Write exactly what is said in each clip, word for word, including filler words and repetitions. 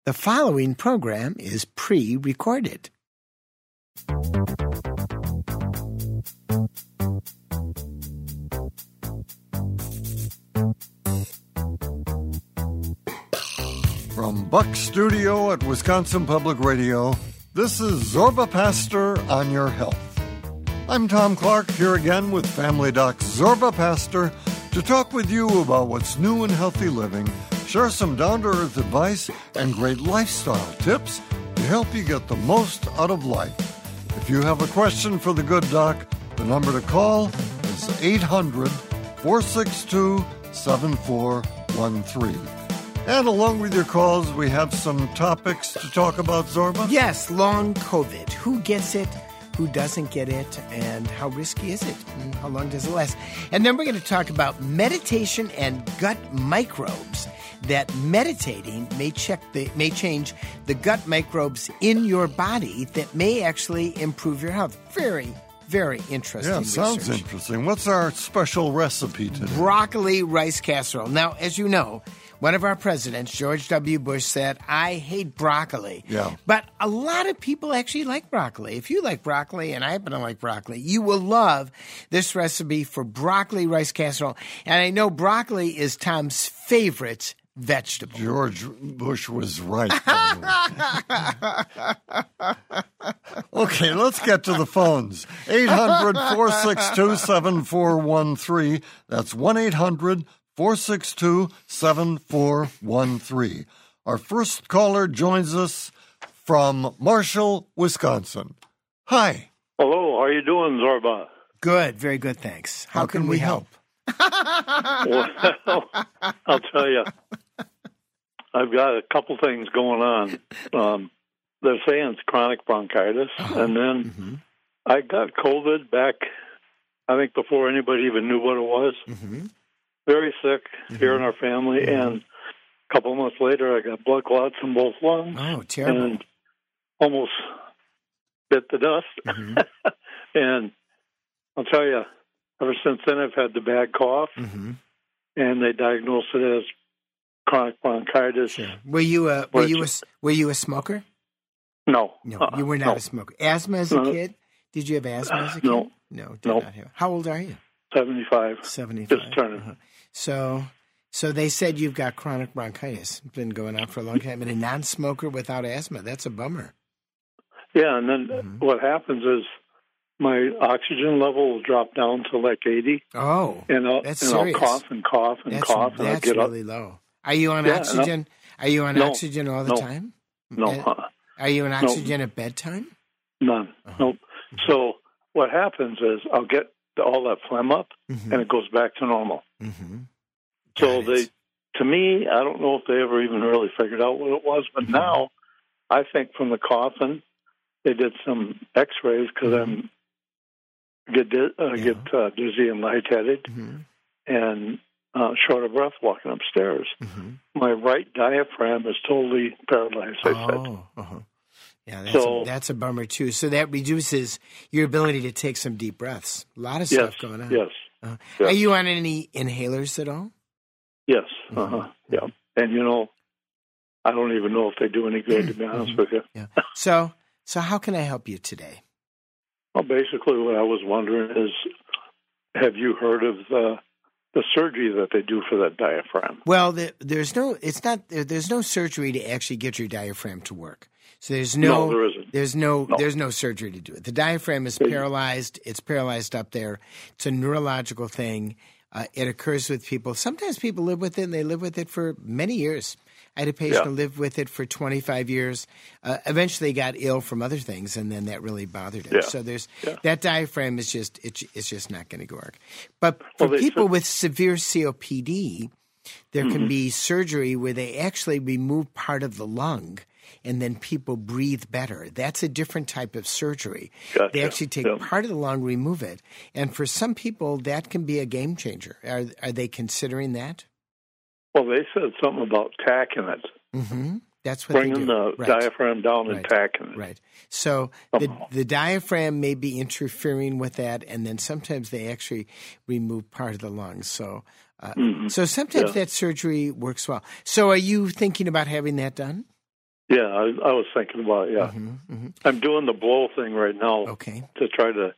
The following program is pre-recorded. From Buck Studio at Wisconsin Public Radio, this is Zorba Pastor on Your Health. I'm Tom Clark, here again with Family Doc's Zorba Pastor to talk with you about what's new in healthy living, share some down-to-earth advice, and great lifestyle tips to help you get the most out of life. If you have a question for the good doc, the number to call is eight hundred, four six two, seven four one three. And along with your calls, we have some topics to talk about, Zorba. Yes, long COVID. Who gets it? Who doesn't get it? And how risky is it? And how long does it last? And then we're going to talk about meditation and gut microbes. That meditating may check the may change the gut microbes in your body that may actually improve your health. Very, very interesting. Yeah, sounds research. interesting. What's our special recipe today? Broccoli rice casserole. Now, as you know, one of our presidents, George W. Bush, said, I hate broccoli. Yeah. But a lot of people actually like broccoli. If you like broccoli, and I happen to like broccoli, you will love this recipe for broccoli rice casserole. And I know broccoli is Tom's favorite vegetable. George Bush was right. Okay, let's get to the phones. eight hundred, four six two, seven four one three. That's one eight hundred, four six two, seven four one three. Our first caller joins us from Marshall, Wisconsin. Hi. Hello, how are you doing, Zorba? Good, very good, thanks. How, How can, can we help? Well, I'll tell you, I've got a couple things going on. Um, they're saying it's chronic bronchitis, uh-huh. and then mm-hmm. I got COVID back, I think, before anybody even knew what it was. Mm-hmm. Very sick mm-hmm. here in our family, mm-hmm. and a couple of months later, I got blood clots in both lungs. Oh, terrible. And almost bit the dust. Mm-hmm. And I'll tell you, ever since then, I've had the bad cough, mm-hmm. and they diagnosed it as chronic bronchitis. Sure. Were you a were you a, were you a smoker? No. No, uh-uh. you were not no. a smoker. Asthma as a No. kid? Did you have asthma as a kid? No. No, did No. not have. How old are you? seventy-five. seventy-five. Just turning. Uh-huh. So, so they said you've got chronic bronchitis. It's been going on for a long time. And a non-smoker without asthma, that's a bummer. Yeah, and then Mm-hmm. what happens is my oxygen level will drop down to like eighty. Oh, and I'll, that's and serious. I'll cough and cough and that's, cough, and I'll that's get really up. low. Are you on Yeah, oxygen? Are you on no, oxygen all the no, time? No. Uh, Uh-uh. Are you on No. oxygen at bedtime? None. Uh-huh. Nope. So what happens is I'll get the, all that phlegm up, Mm-hmm. and it goes back to normal. Mm-hmm. So Got they, it. to me, I don't know if they ever even really figured out what it was, but Mhm. now I think from the coughing, they did some X-rays because I'm get di- uh, Yeah. get uh, dizzy and lightheaded Mm-hmm. and uh, short of breath walking upstairs. Mm-hmm. My right diaphragm is totally paralyzed. They said. Oh, uh-huh. Yeah, that's, So- a, that's a bummer, too. So that reduces your ability to take some deep breaths. A lot of Yes. stuff going on. Yes. Uh, Yes. Are you on any inhalers at all? Yes. Mhm. Uh-huh. Yeah. And you know, I don't even know if they do any good, to be honest Mhm. with you. Yeah. So, so how can I help you today? Well, basically, what I was wondering is, have you heard of the the surgery that they do for that diaphragm? Well, the, there's no. It's not. There, there's no surgery to actually get your diaphragm to work. So there's no. No, there isn't. There's no, No. There's no surgery to do it. The diaphragm is paralyzed. It's paralyzed up there. It's a neurological thing. Uh, it occurs with people. Sometimes people live with it, and they live with it for many years. I had a patient Yeah. who lived with it for twenty-five years. Uh, eventually got ill from other things, and then that really bothered him. Yeah. So there's Yeah. that diaphragm is just it, it's just not going to work. But for Well, they people said- with severe C O P D, there Mm-hmm. can be surgery where they actually remove part of the lung, and then people breathe better. That's a different type of surgery. Gotcha. They actually take Yeah. part of the lung, remove it, and for some people that can be a game changer. Are are they considering that? Well, they said something about tacking it, Mm-hmm. That's what they bringing do. the Right. diaphragm down and Right. tacking it. Right. So the, Somehow. the diaphragm may be interfering with that, and then sometimes they actually remove part of the lungs. So, uh, Mhm. so sometimes Yeah. that surgery works well. So, are you thinking about having that done? Yeah, I, I was thinking about it, yeah. Mm-hmm, mm-hmm. I'm doing the blow thing right now okay. to try to,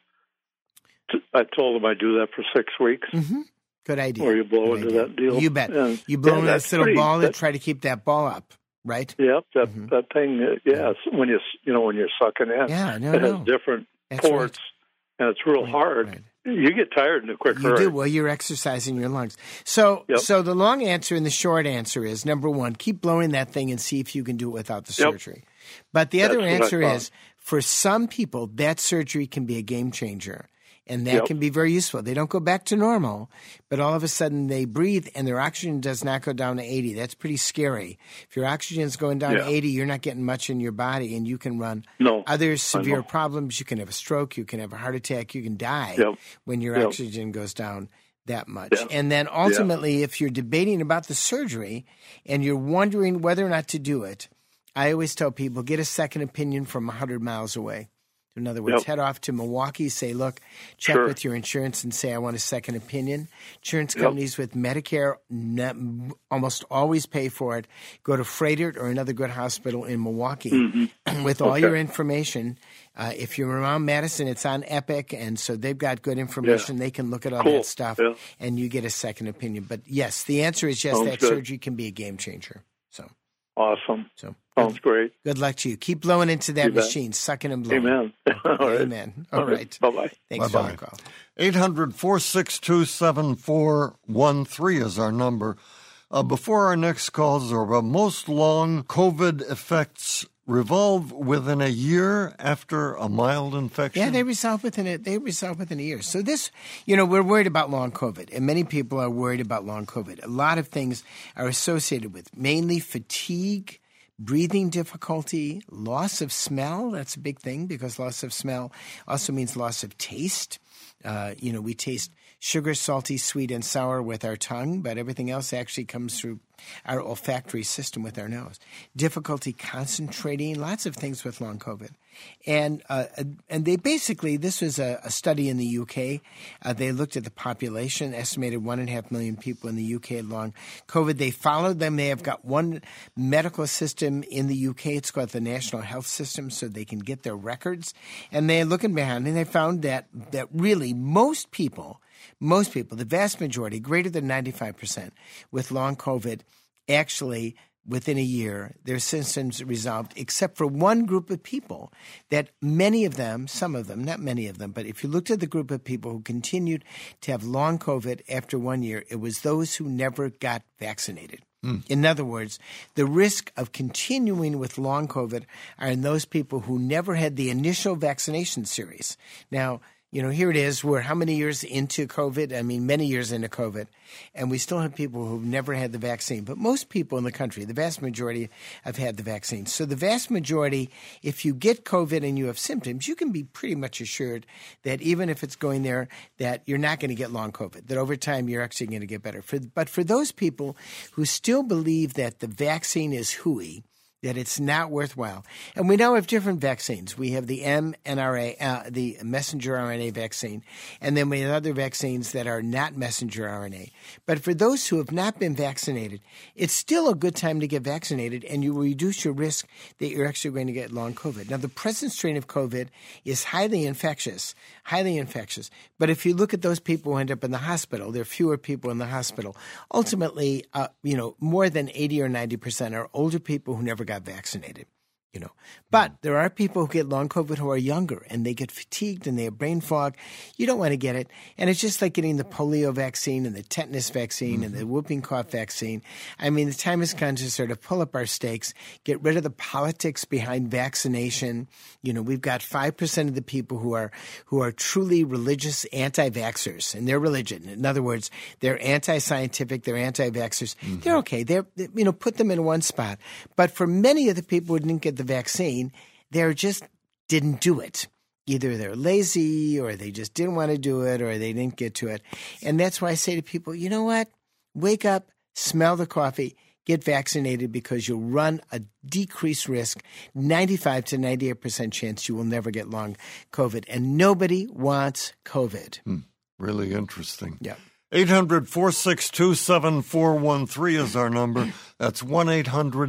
to, I told them I do that for six weeks. Mm-hmm. Good idea. Or you blow Good into idea. that deal. You bet. And, you blow yeah, into this little pretty, ball that, and try to keep that ball up, right? Yep, that mm-hmm. that thing, uh, yeah, when you, you know, when you're sucking in, yeah, no, it no. has different That's ports, right. and it's real right, hard. Right. You get tired in a quick you hurry. do. Well, you're exercising your lungs. So, yep. so the long answer and the short answer is, number one, keep blowing that thing and see if you can do it without the yep. surgery. But the That's other answer I is, for some people, that surgery can be a game changer. And that yep. can be very useful. They don't go back to normal, but all of a sudden they breathe and their oxygen does not go down to eighty. That's pretty scary. If your oxygen is going down yeah. to eighty, you're not getting much in your body, and you can run no, other severe problems. You can have a stroke. You can have a heart attack. You can die yep. when your yep. oxygen goes down that much. Yeah. And then ultimately, yeah. if you're debating about the surgery and you're wondering whether or not to do it, I always tell people, get a second opinion from one hundred miles away. In other words, yep. head off to Milwaukee, say, look, check sure. with your insurance and say, I want a second opinion. Insurance yep. companies with Medicare ne- almost always pay for it. Go to Freighter or another good hospital in Milwaukee mm-hmm. with all okay. your information. Uh, if you're around Madison, it's on Epic, and so they've got good information. Yeah. They can look at all cool. that stuff, yeah. and you get a second opinion. But, yes, the answer is yes, Sounds that good. surgery can be a game changer. So, Awesome. So Sounds good, great. Good luck to you. Keep blowing into that machine, sucking and blowing. Amen. Okay, all right. Amen. All right. Bye-bye. Thanks Bye-bye. for the call. eight hundred, four six two, seven four one three is our number. Uh, before our next call, Zorba, most long COVID effects revolve within a year after a mild infection? Yeah, they resolve within a, they resolve within a year. So this, you know, we're worried about long COVID, and many people are worried about long COVID. A lot of things are associated with mainly fatigue, breathing difficulty, loss of smell. That's a big thing because loss of smell also means loss of taste. Uh, you know, we taste sugar, salty, sweet, and sour with our tongue, but everything else actually comes through our olfactory system with our nose. Difficulty concentrating, lots of things with long COVID. And uh, and they basically, this was a, a study in the U K. Uh, they looked at the population, estimated one and a half million people in the U K had long COVID. They followed them. They have got one medical system in the U K. It's called the National Health System, so they can get their records. And they're looking behind, and they found that that really most people, most people, the vast majority, greater than ninety-five percent with long COVID, actually within a year, their symptoms resolved, except for one group of people that many of them, some of them, not many of them, but if you looked at the group of people who continued to have long COVID after one year, it was those who never got vaccinated. Mm. In other words, the risk of continuing with long COVID are in those people who never had the initial vaccination series. Now, you know, here it is. We're how many years into COVID? I mean, many years into COVID. And we still have people who've never had the vaccine. But most people in the country, the vast majority, have had the vaccine. So the vast majority, if you get COVID and you have symptoms, you can be pretty much assured that even if it's going there, that you're not going to get long COVID, that over time you're actually going to get better. For, but for those people who still believe that the vaccine is hooey, that it's not worthwhile. And we now have different vaccines. We have the mRNA, uh, the messenger R N A vaccine, and then we have other vaccines that are not messenger R N A. But for those who have not been vaccinated, it's still a good time to get vaccinated, and you will reduce your risk that you're actually going to get long COVID. Now, the present strain of COVID is highly infectious, highly infectious. But if you look at those people who end up in the hospital, there are fewer people in the hospital. Ultimately, uh, you know, more than eighty or ninety percent are older people who never got vaccinated, you know. But there are people who get long COVID who are younger, and they get fatigued and they have brain fog. You don't want to get it. And it's just like getting the polio vaccine and the tetanus vaccine mm-hmm. and the whooping cough vaccine. I mean, the time has come to sort of pull up our stakes, get rid of the politics behind vaccination. You know, we've got five percent of the people who are who are truly religious anti-vaxxers in their religion. In other words, they're anti-scientific, they're anti-vaxxers. Mm-hmm. They're okay. They're, you know, put them in one spot. But for many of the people who didn't get the vaccine, they just didn't do it. Either they're lazy or they just didn't want to do it or they didn't get to it. And that's why I say to people, you know what? Wake up, smell the coffee, get vaccinated because you'll run a decreased risk, ninety-five to ninety-eight percent chance you will never get long COVID. And nobody wants COVID. Hmm. Really interesting. Yeah. eight hundred, four six two, seven four one three is our number. That's one eight hundred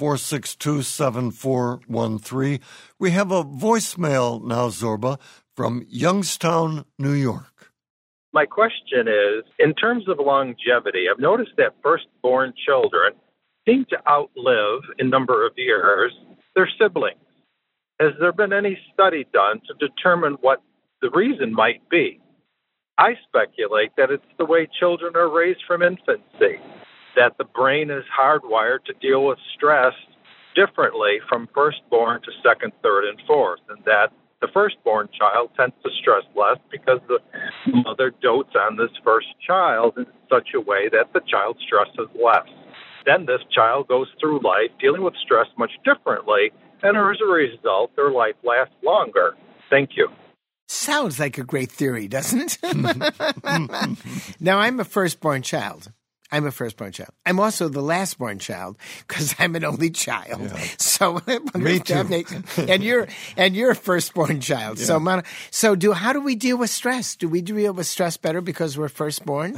four six two, seven four one three. We have a voicemail now, Zorba, from Youngstown, New York. My question is, in terms of longevity, I've noticed that firstborn children seem to outlive, in number of years, their siblings. Has there been any study done to determine what the reason might be? I speculate that it's the way children are raised from infancy, that the brain is hardwired to deal with stress differently from firstborn to second, third, and fourth, and that the firstborn child tends to stress less because the mother dotes on this first child in such a way that the child stresses less. Then this child goes through life dealing with stress much differently, and as a result, their life lasts longer. Thank you. Sounds like a great theory, doesn't it? Now, I'm a firstborn child. I'm a firstborn child. I'm also the lastborn child because I'm an only child. Yeah. So me too. That makes, and you're and you're a firstborn child. Yeah. So so do how do we deal with stress? Do we deal with stress better because we're firstborn?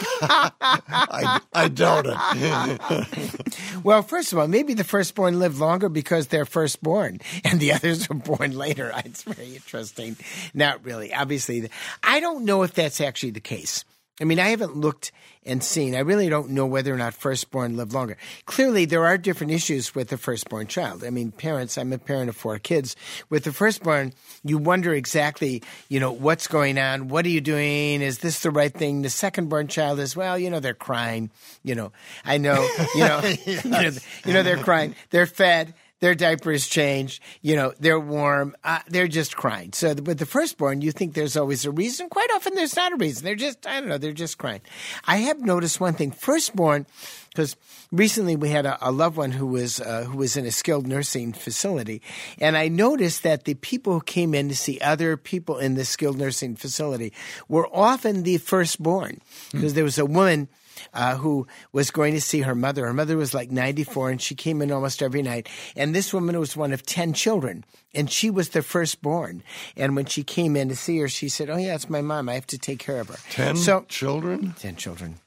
I, I doubt it. Well, first of all, maybe the firstborn live longer because they're firstborn, and the others are born later. It's very interesting. Not really. Obviously, I don't know if that's actually the case. I mean, I haven't looked and seen. I really don't know whether or not firstborn live longer. Clearly, there are different issues with the firstborn child. I mean, parents, I'm a parent of four kids. With the firstborn, you wonder exactly, you know, what's going on? What are you doing? Is this the right thing? The secondborn child is, well, you know, they're crying. You know, I know, you know, yes. you know, you know, they're crying. They're fed. Their diapers changed, you know, they're warm, uh, they're just crying. So with the firstborn, you think there's always a reason. Quite often there's not a reason. They're just, I don't know, they're just crying. I have noticed one thing. Firstborn, because recently we had a, a loved one who was uh, who was in a skilled nursing facility, and I noticed that the people who came in to see other people in the skilled nursing facility were often the firstborn, because mm. there was a woman Uh, who was going to see her mother. Her mother was like ninety-four, and she came in almost every night. And this woman was one of ten children, and she was the firstborn. And when she came in to see her, she said, oh, yeah, it's my mom. I have to take care of her. Ten so, children? Ten children.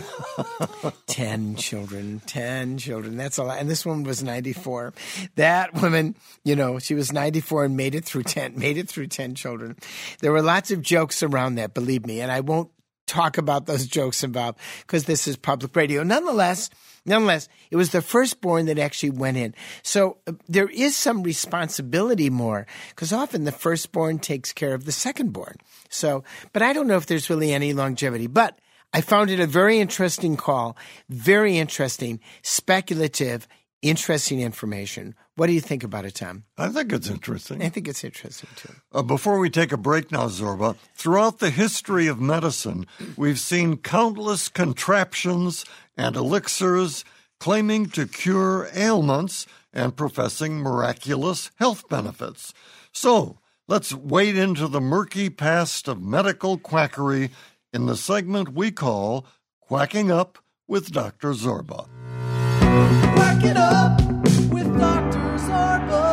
ten children. Ten children. That's a lot. And this woman was ninety-four. That woman, you know, she was ninety-four and made it through ten, made it through ten children. There were lots of jokes around that, believe me, and I won't talk about those jokes about because this is public radio. Nonetheless, nonetheless, it was the firstborn that actually went in. So uh, there is some responsibility more because often the firstborn takes care of the secondborn. So, but I don't know if there's really any longevity. But I found it a very interesting call, very interesting, speculative, interesting information. What do you think about it, Tom? I think it's interesting. I think it's interesting, too. Uh, before we take a break now, Zorba, throughout the history of medicine, we've seen countless contraptions and elixirs claiming to cure ailments and professing miraculous health benefits. So let's wade into the murky past of medical quackery in the segment we call Quacking Up with Doctor Zorba. Quack it up with Doctor Zorba.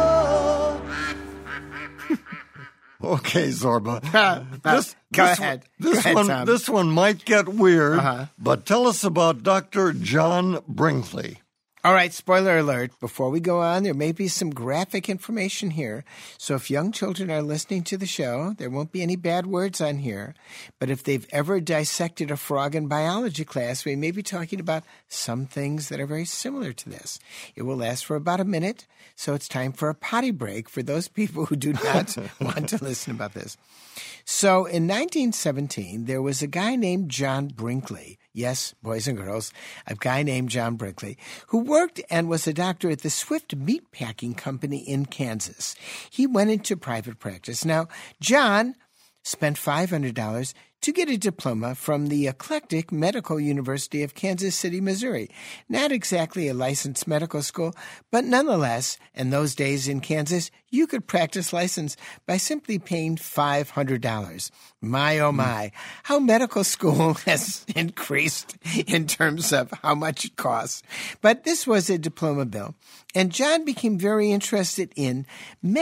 Okay, Zorba. Uh, this, go this ahead. One, this, go ahead, one, Tom. this one might get weird, uh-huh. but tell us about Doctor John Brinkley. All right, spoiler alert. Before we go on, there may be some graphic information here. So if young children are listening to the show, there won't be any bad words on here. But if they've ever dissected a frog in biology class, we may be talking about some things that are very similar to this. It will last for about a minute, so it's time for a potty break for those people who do not want to listen about this. So in nineteen seventeen, there was a guy named John Brinkley. Yes, boys and girls, a guy named John Brinkley, who worked and was a doctor at the Swift Meatpacking Company in Kansas. He went into private practice. Now, John spent five hundred dollars to get a diploma from the Eclectic Medical University of Kansas City, Missouri. Not exactly a licensed medical school, but nonetheless, in those days in Kansas, you could practice license by simply paying five hundred dollars. My, oh my, how medical school has increased in terms of how much it costs. But this was a diploma bill, and John became very interested in men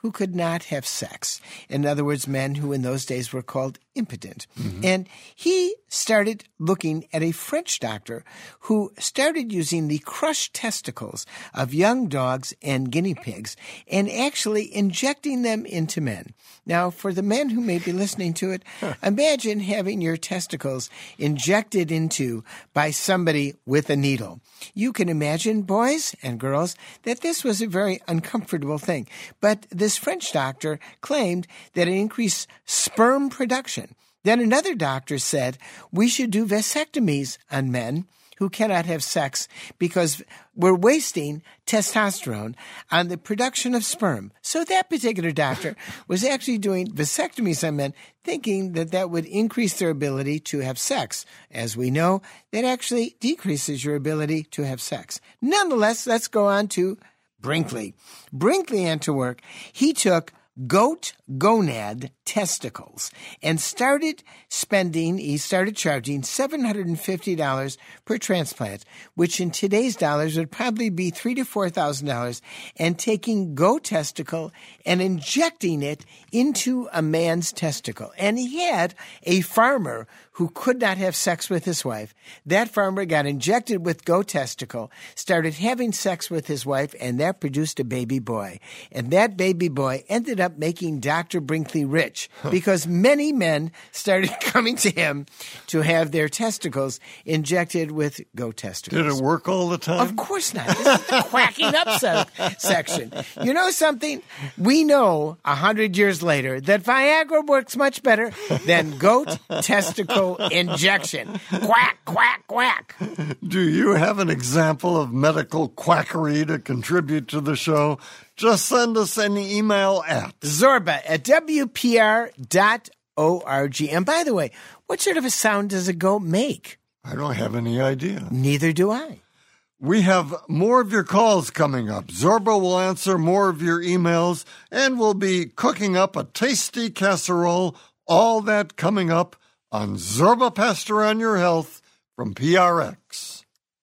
who could not have sex. In other words, men who in those days were called impotent. Mm-hmm. And he started looking at a French doctor who started using the crushed testicles of young dogs and guinea pigs and actually injecting them into men. Now, for the men who may be listening to it, huh. imagine having your testicles injected into by somebody with a needle. You can imagine, boys and girls, that this was a very uncomfortable thing. But this French doctor claimed that it increased sperm production. Then another doctor said we should do vasectomies on men who cannot have sex because we're wasting testosterone on the production of sperm. So that particular doctor was actually doing vasectomies on men, thinking that that would increase their ability to have sex. As we know, that actually decreases your ability to have sex. Nonetheless, let's go on to Brinkley. Brinkley went to work. He took goat gonad testicles and started spending, he started charging seven hundred fifty dollars per transplant, which in today's dollars would probably be three thousand to four thousand dollars, and taking goat testicle and injecting it into a man's testicle. And he had a farmer who could not have sex with his wife. That farmer got injected with goat testicle, started having sex with his wife, and that produced a baby boy. And that baby boy ended up making Doctor Brinkley rich because many men started coming to him to have their testicles injected with goat testicles. Did it work all the time? Of course not. This is the quacking up se- section. You know something? We know a hundred years later that Viagra works much better than goat testicle injection. Quack, quack, quack. Do you have an example of medical quackery to contribute to the show? Just send us an email at Zorba at W P R dot org. And by the way, what sort of a sound does a goat make? I don't have any idea. Neither do I. We have more of your calls coming up. Zorba will answer more of your emails, and we'll be cooking up a tasty casserole. All that coming up on Zorba Pastor on Your Health from P R X.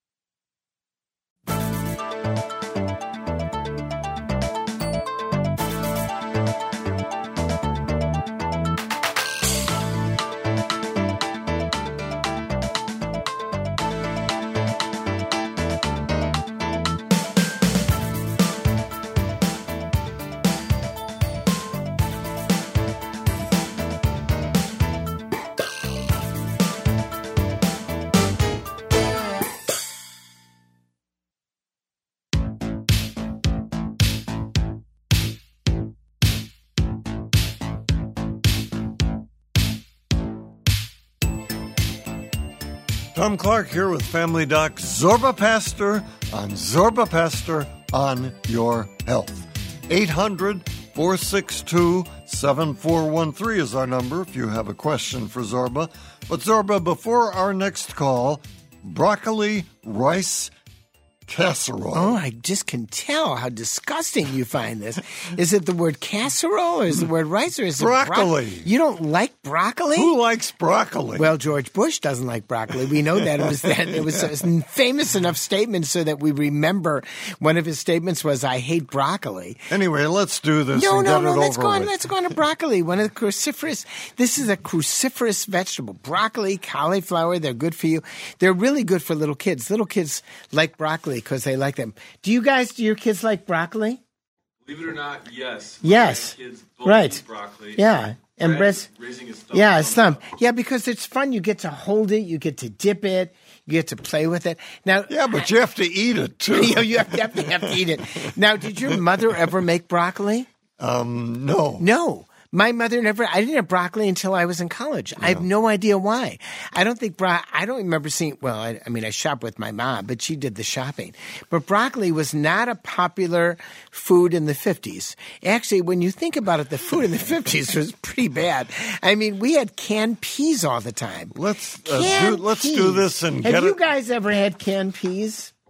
Tom Clark here with Family Doc Zorba Pastor on Zorba Pastor on Your Health. eight hundred, four six two, seven four one three is our number if you have a question for Zorba. But Zorba, before our next call, broccoli rice casserole. Oh, I just can tell how disgusting you find this. Is it the word casserole or is it the word rice or is broccoli? it bro- You don't like broccoli? Who likes broccoli? Well, George Bush doesn't like broccoli. We know that. It was that. It was a famous enough statement so that we remember one of his statements was, I hate broccoli. Anyway, let's do this no, and no, get no, it let's over go on. with. Let's go on to broccoli. One of the cruciferous, this is a cruciferous vegetable. Broccoli, cauliflower, they're good for you. They're really good for little kids. Little kids like broccoli because they like them. Do you guys, do your kids like broccoli? Believe it or not, yes. Yes. My kids both Right. eat broccoli. Yeah. And Brad Brett's, raising his thumb. yeah, his thumb. Yeah, because it's fun. You get to hold it. You get to dip it. You get to play with it. Now, Yeah, but you have to eat it, too. you, know, you have to, have to have to eat it. Now, did your mother ever make broccoli? Um, no. No. My mother never, I didn't have broccoli until I was in college. I have no idea why. I don't think, bro- I don't remember seeing, well, I, I mean, I shop with my mom, but she did the shopping. But broccoli was not a popular food in the fifties. Actually, when you think about it, the food in the fifties was pretty bad. I mean, we had canned peas all the time. Let's uh, do, Canned let's peas. do this and Have get you it. guys ever had canned peas?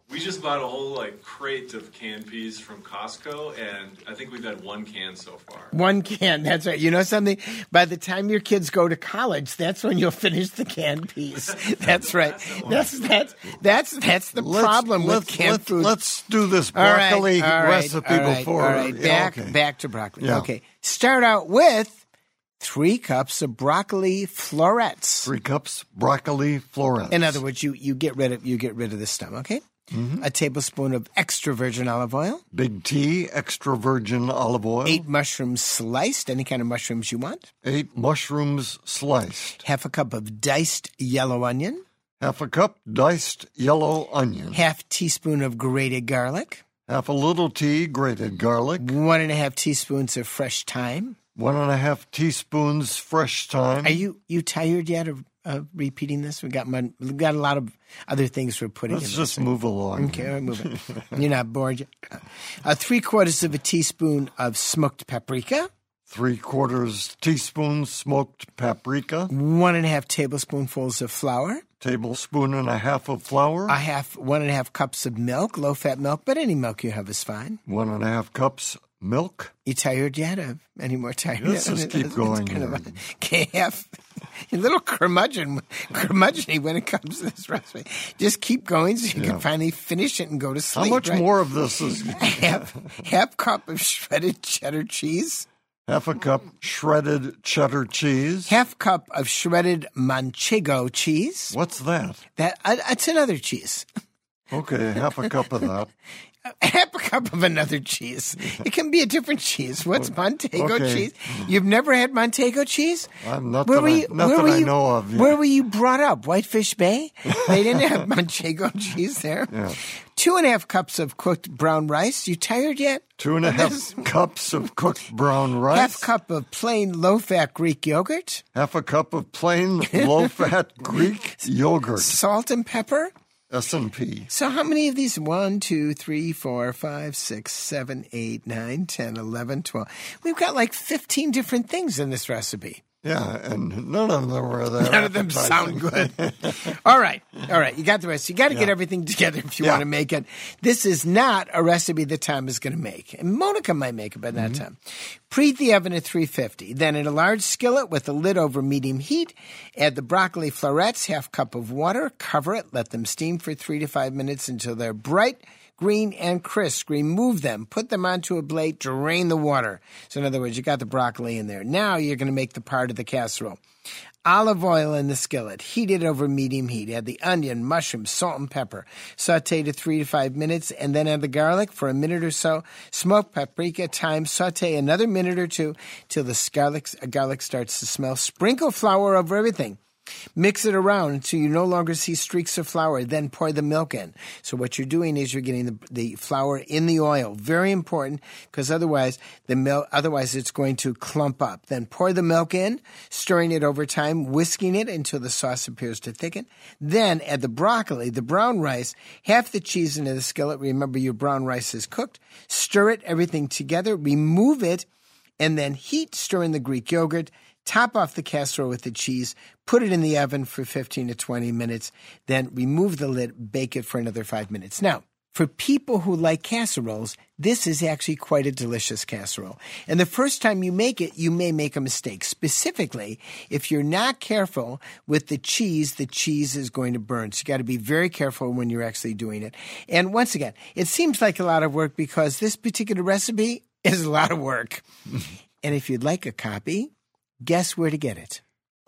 We just bought a whole like crate of canned peas from Costco, and I think we've had one can so far. One can, that's right. You know something? By the time your kids go to college, that's when you'll finish the canned peas. That's right. That's that's that's that's the Let's- problem with let's- canned let's- food. Let's do this All right, broccoli all right, recipe all right, before. All right, yeah, back okay. back to broccoli. Yeah. Okay, start out with three cups of broccoli florets. Three cups broccoli florets. In other words, you, you get rid of you get rid of the stem. Okay, Mm-hmm. a tablespoon of extra virgin olive oil, Big T, extra virgin olive oil. eight mushrooms sliced, any kind of mushrooms you want, Eight mushrooms sliced. half a cup of diced yellow onion, Half a cup diced yellow onion. half teaspoon of grated garlic, Half a little tea grated garlic. one and a half teaspoons of fresh thyme. One and a half teaspoons fresh thyme. Are you you tired yet of, of repeating this? We got mon- we got a lot of other things we're putting. Let's in just this. move along. Okay, all right, move it. You're not bored yet. Uh, three quarters of a teaspoon of smoked paprika, Three quarters teaspoon smoked paprika. one and a half tablespoonfuls of flour, Tablespoon and a half of flour. a half one and a half cups of milk, low fat milk, but any milk you have is fine. One and a half cups milk. You tired yet? Of any more tired? Let's yet? just keep It's going kind of here. a- Okay, half. A little curmudgeon, curmudgeon when it comes to this recipe. Just keep going so you Yeah. can finally finish it and go to How sleep. much right? more of this is half half cup of shredded cheddar cheese, half a cup shredded cheddar cheese? half cup of shredded manchego cheese. What's that? That uh, it's another cheese. Okay, half a cup of that. Half a cup of another cheese. It can be a different cheese. What's Montego Okay. cheese? You've never had Montego cheese? I'm not Where that were I- you? not where that were I you, know of, yeah. Where were you brought up? Whitefish Bay? They didn't have Manchego cheese there. Yeah. Two and a half cups of cooked brown rice. You tired yet? Two and a half This- cups of cooked brown rice. Half cup of plain low-fat Greek yogurt. Half a cup of plain low-fat Greek yogurt. Salt and pepper. S and P. So how many of these? One, two, three, four, five, six, seven, eight, nine, ten, eleven, twelve. We've got like fifteen different things in this recipe. Yeah, and none of them were there. None of them sound good. All right. All right. You got the rest. You got to get everything together if you Yeah. want to make it. This is not a recipe that Tom is going to make. And Monica might make it, but not Mm-hmm. Tom. Preheat the oven at three fifty. Then in a large skillet with the lid over medium heat, add the broccoli florets, half cup of water, cover it, let them steam for three to five minutes until they're bright, green, and crisp. Remove them, put them onto a plate, drain the water. So in other words, you got the broccoli in there. Now you're going to make the part of the casserole. Olive oil in the skillet. Heat it over medium heat. Add the onion, mushrooms, salt, and pepper. Saute to three to five minutes, and then add the garlic for a minute or so. Smoke paprika, thyme. Saute another minute or two till the garlic, garlic starts to smell. Sprinkle flour over everything. Mix it around until you no longer see streaks of flour. Then pour the milk in. So what you're doing is you're getting the, the flour in the oil. Very important, because otherwise the milk, otherwise it's going to clump up. Then pour the milk in, stirring it over time, whisking it until the sauce appears to thicken. Then add the broccoli, the brown rice, half the cheese into the skillet. Remember, your brown rice is cooked. Stir it, everything together. Remove it, and then heat, stir in the Greek yogurt. Top off the casserole with the cheese, put it in the oven for fifteen to twenty minutes, then remove the lid, bake it for another five minutes. Now, for people who like casseroles, this is actually quite a delicious casserole. And the first time you make it, you may make a mistake. Specifically, if you're not careful with the cheese, the cheese is going to burn. So you got to be very careful when you're actually doing it. And once again, it seems like a lot of work because this particular recipe is a lot of work. And if you'd like a copy, guess where to get it?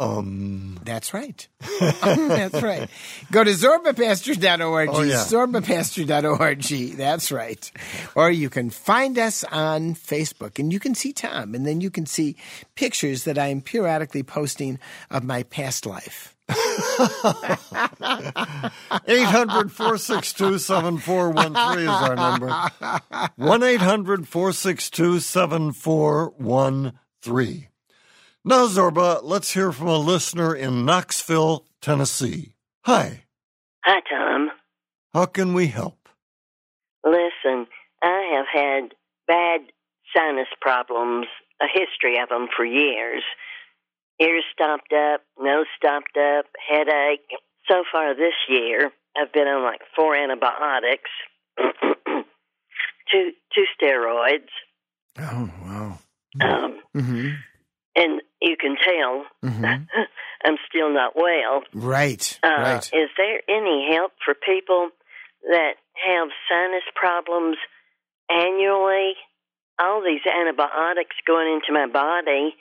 Um, That's right. That's right. Go to zorba pastor dot org. Oh, yeah. zorba pastor dot org. That's right. Or you can find us on Facebook, and you can see Tom, and then you can see pictures that I am periodically posting of my past life. eight hundred, four six two, seven four one three is our number. one eight hundred, four six two, seven four one three. Now, Zorba, let's hear from a listener in Knoxville, Tennessee. Hi. Hi, Tom. How can we help? Listen, I have had bad sinus problems, a history of them for years. Ears stopped up, nose stopped up, headache. So far this year, I've been on like four antibiotics, two two steroids. Oh, wow. Um, Mm-hmm. and you can tell Mm-hmm. I'm still not well. Right, Uh, right. Is there any help for people that have sinus problems annually? All these antibiotics going into my body,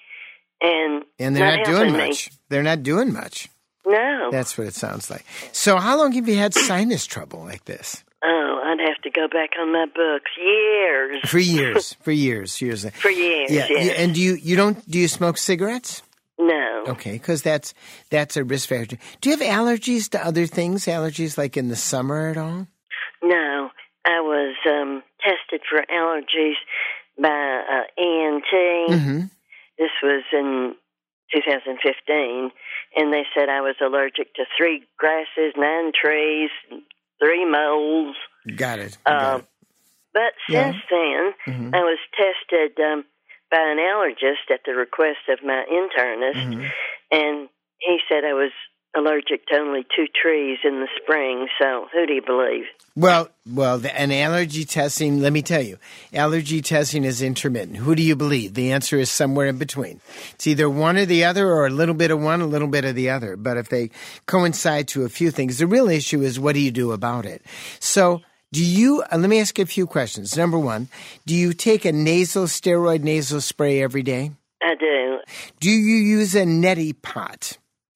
and And they're not, doing helping me. much. They're not doing much. No. That's what it sounds like. So how long have you had sinus trouble like this? Oh, I'd have to go back on my books. Years. For years. For years. Years. For years, Yeah. yes. And do you, you don't, do you smoke cigarettes? No. Okay, because that's that's a risk factor. Do you have allergies to other things? Allergies like in the summer at all? No. I was um, tested for allergies by uh, E N T. Mm-hmm. This was in two thousand fifteen, and they said I was allergic to three grasses, nine trees, three moles. Got it. Got Um, it. but Yeah. since then, Mhm. I was tested um, by an allergist at the request of my internist, Mm-hmm. and he said I was allergic to only two trees in the spring. So who do you believe? Well, well, the, an allergy testing, let me tell you, allergy testing is intermittent. Who do you believe? The answer is somewhere in between. It's either one or the other, or a little bit of one, a little bit of the other. But if they coincide to a few things, the real issue is what do you do about it? So do you, uh, let me ask you a few questions. Number one, do you take a nasal steroid nasal spray every day? I do. Do you use a neti pot?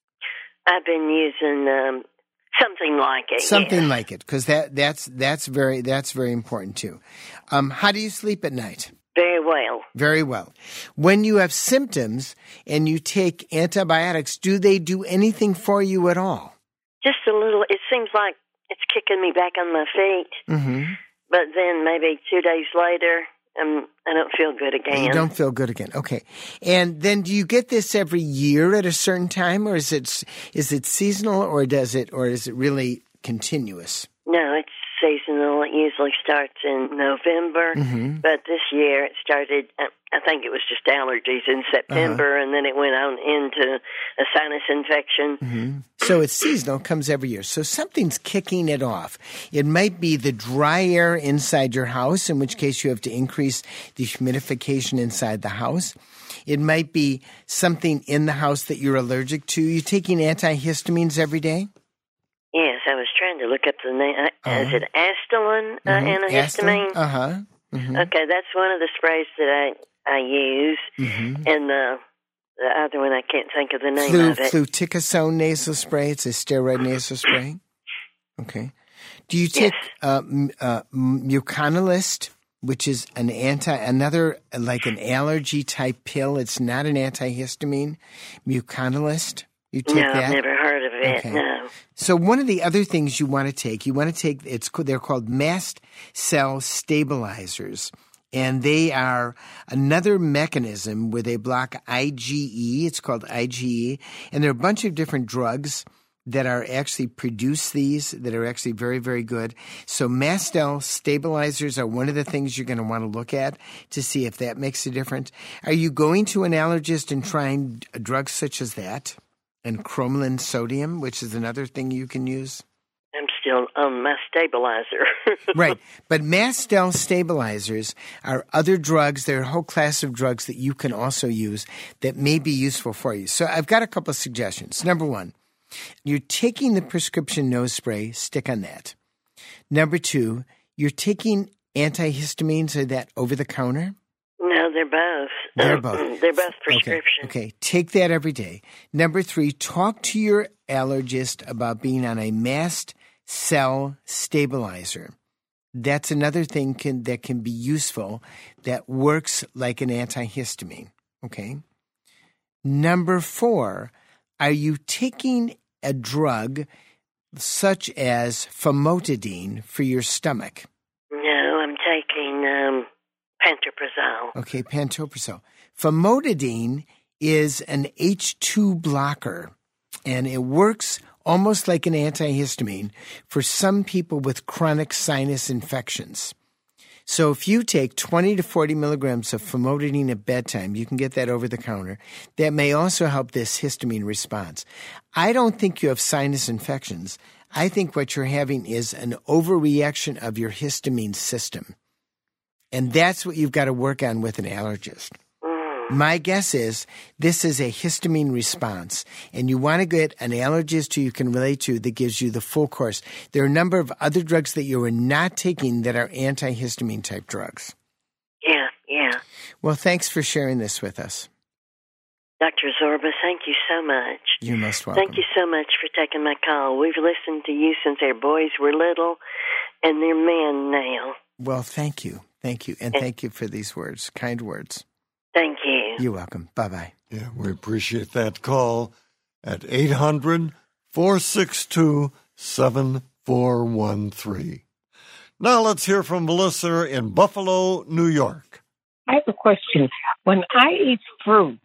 I've been using um, something like it. Something yes. like it, because that, that's, that's, very, that's very important too. Um, how do you sleep at night? Very well. Very well. When you have symptoms and you take antibiotics, do they do anything for you at all? Just a little. It seems like it's kicking me back on my feet. Mm-hmm. But then maybe two days later, um, I don't feel good again. You don't feel good again. Okay. And then do you get this every year at a certain time, or is it is it seasonal, or does it or is it really continuous? No, it's seasonal. It usually starts in November, Mm-hmm. but this year it started, uh, I think it was just allergies in September, Uh-huh. and then it went on into a sinus infection. Mm-hmm. So it's seasonal, comes every year. So something's kicking it off. It might be the dry air inside your house, in which case you have to increase the humidification inside the house. It might be something in the house that you're allergic to. You taking antihistamines every day? Yes, I was trying to look up the name. Uh, Is Uh-huh. it Astelin uh, antihistamine? Uh huh. Mm-hmm. Okay, that's one of the sprays that I, I use, Mm-hmm. and the, the other one I can't think of the name Flu, of it. fluticasone nasal spray. It's a steroid nasal spray. Okay. Do you take Yes. uh, m- uh, Muconalist, which is an anti, another like an allergy type pill? It's not an antihistamine. Muconalist. You take No, that? I've never heard of it. Okay. No. So one of the other things you want to take, you want to take, it's they're called mast cell stabilizers, and they are another mechanism where they block I G E. It's called I G E, and there are a bunch of different drugs that are actually produce these that are actually very, very good. So mast cell stabilizers are one of the things you're going to want to look at to see if that makes a difference. Are you going to an allergist and trying drugs such as that? And cromolyn sodium, which is another thing you can use. I'm still on my stabilizer. Right. But mast cell stabilizers are other drugs. There are a whole class of drugs that you can also use that may be useful for you. So I've got a couple of suggestions. Number one, you're taking the prescription nose spray, stick on that. Number two, you're taking antihistamines, are that over the counter? No, they're both. They're both. They're both prescription. Okay. Okay, take that every day. Number three, talk to your allergist about being on a mast cell stabilizer. That's another thing can, that can be useful that works like an antihistamine. Okay. Number four, are you taking a drug such as famotidine for your stomach? No, I'm taking um, pantoprazole. Okay, pantoprazole. Famotidine is an H two blocker, and it works almost like an antihistamine for some people with chronic sinus infections. So if you take twenty to forty milligrams of famotidine at bedtime, you can get that over the counter. That may also help this histamine response. I don't think you have sinus infections. I think what you're having is an overreaction of your histamine system. And that's what you've got to work on with an allergist. My guess is this is a histamine response, and you want to get an allergist who you can relate to that gives you the full course. There are a number of other drugs that you are not taking that are antihistamine type drugs. Yeah, yeah. Well, thanks for sharing this with us. Doctor Zorba, thank you so much. You're most welcome. Thank you so much for taking my call. We've listened to you since our boys were little, and they're men now. Well, thank you. Thank you. And thank you for these words, kind words. Thank you. You're welcome. Bye-bye. Yeah, we appreciate that call at eight hundred, four six two, seven four one three. Now let's hear from Melissa in Buffalo, New York. I have a question. When I eat fruit,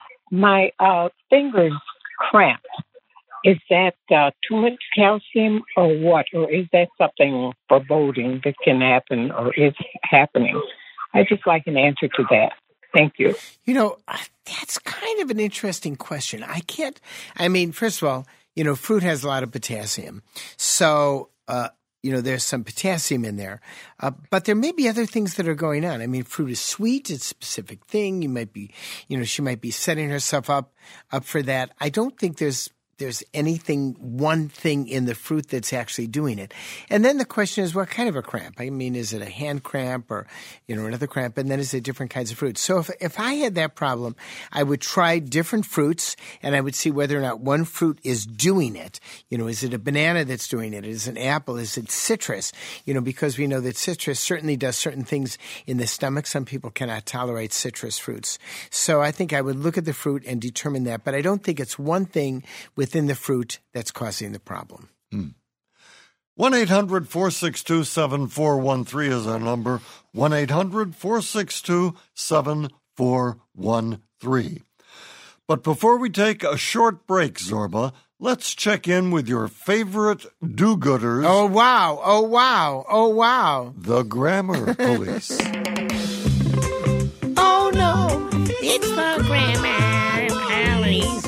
my uh, fingers cramp. Is that uh, too much calcium or what? Or is that something foreboding that can happen or is happening? I'd just like an answer to that. Thank you. You know, that's kind of an interesting question. I can't, I mean, first of all, you know, fruit has a lot of potassium. So, uh, you know, there's some potassium in there. Uh, but there may be other things that are going on. I mean, fruit is sweet. It's a specific thing. You might be, you know, she might be setting herself up, up for that. I don't think there's there's anything, one thing in the fruit that's actually doing it. And then the question is, what kind of a cramp? I mean, is it a hand cramp or, you know, another cramp? And then is it different kinds of fruits? So if if I had that problem, I would try different fruits and I would see whether or not one fruit is doing it. You know, is it a banana that's doing it? Is it an apple? Is it citrus? You know, because we know that citrus certainly does certain things in the stomach. Some people cannot tolerate citrus fruits. So I think I would look at the fruit and determine that. But I don't think it's one thing with within the fruit that's causing the problem. Hmm. one eight hundred, four six two, seven four one three is our number. one eight hundred, four six two, seven four one three. But before we take a short break, Zorba, let's check in with your favorite do-gooders. Oh, wow. Oh, wow. Oh, wow. The Grammar Police. Oh, no. It's the Grammar Police.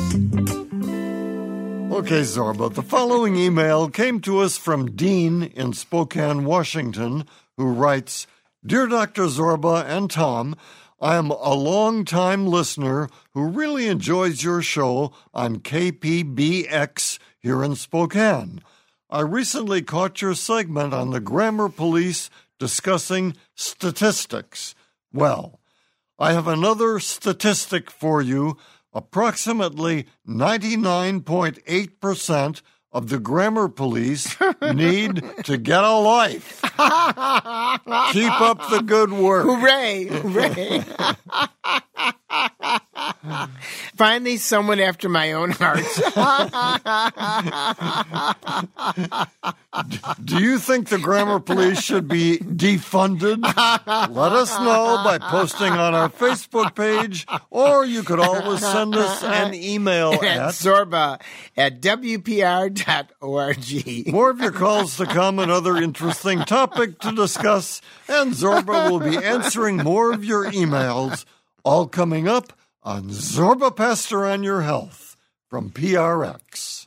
Okay, Zorba, the following email came to us from Dean in Spokane, Washington, who writes, Dear Doctor Zorba and Tom, I am a long-time listener who really enjoys your show on K P B X here in Spokane. I recently caught your segment on the Grammar Police discussing statistics. Well, I have another statistic for you. Approximately ninety-nine point eight percent of the Grammar Police need to get a life. Keep up the good work. Hooray! Hooray! Finally, someone after my own heart. Do you think the Grammar Police should be defunded? Let us know by posting on our Facebook page, or you could always send us an email at, at Zorba at W P R dot org. More of your calls to come, another interesting topic to discuss, and Zorba will be answering more of your emails, all coming up on Zorba Pastor on Your Health from P R X.